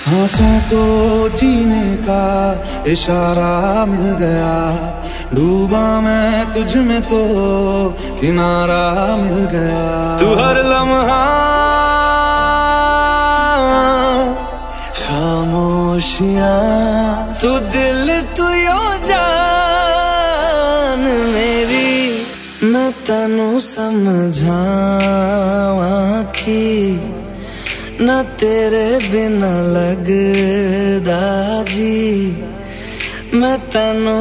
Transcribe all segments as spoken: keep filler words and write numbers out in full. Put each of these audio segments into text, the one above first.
सांसों को जीने का इशारा मिल गया, डूबा मैं तुझ में तो किनारा मिल गया। तू हर लम्हा खामोशियां, तू दिल तू यो जान मेरी, मैं तनु समझावा की ना तेरे बिना लगदा जी, मैं तनु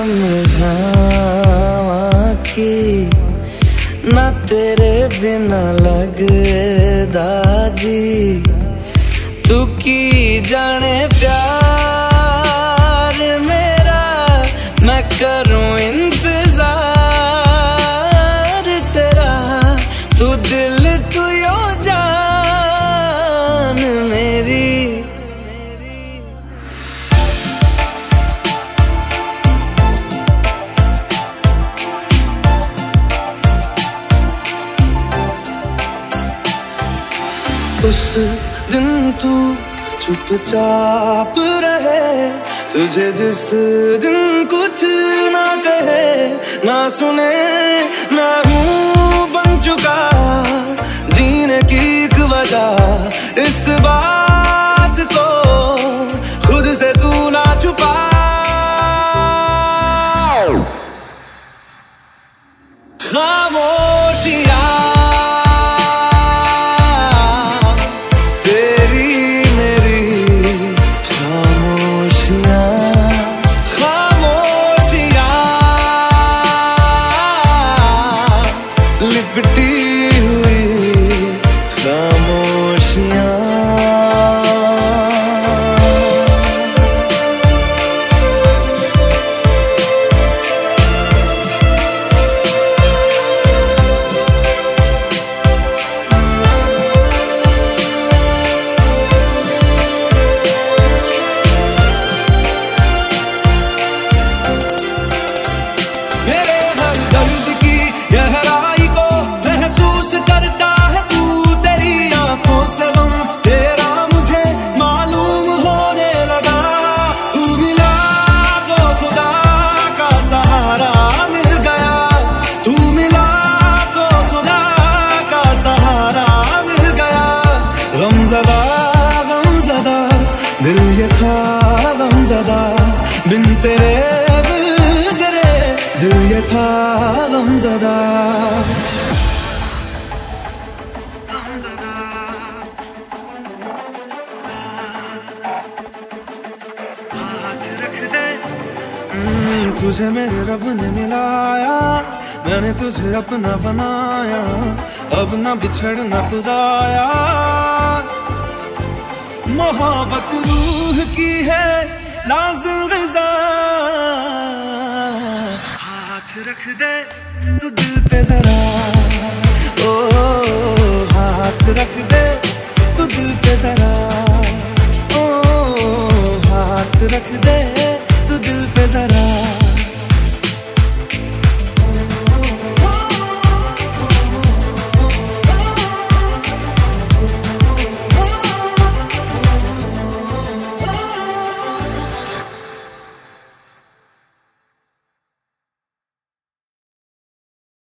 समझावा की ना तेरे बिना लगदा जी। तू की जाने प्यार मेरा, मैं करूं इंतजार तेरा, तू दिल तू यो जान मेरी। उस दिन तू चुपचाप रहे, तुझे जिस दिन कुछ ना कहे ना सुने, मैं हूँ बन चुका जीने की एक वजह, इस बात को खुद से तू ना छुपा। खामोशियां लिपटी हुई खामोशियां, मेरे हर दर्द की गहराई को महसूस करता है तू, तेरी आंखों से गम तेरा मुझे मालूम होने लगा। तू मिला तो खुदा का सहारा मिल गया, तू मिला तो खुदा का सहारा मिल गया। गमज़दा गमज़दा दिल ये था गमज़दा, बिन तेरे बिगड़े दिल ये था गमज़दा। हाथ रख दे, तुझे मेरे रब ने मिलाया, मैंने तुझे अपना बनाया, अब ना बिछड़ना खुदाया। मोहब्बत रूह की है लाज़िम ग़िज़ा, हाथ रख दे तू दिल पे जरा, ओ हाथ रख दे तू दिल पे जरा, ओ हाथ रख दे।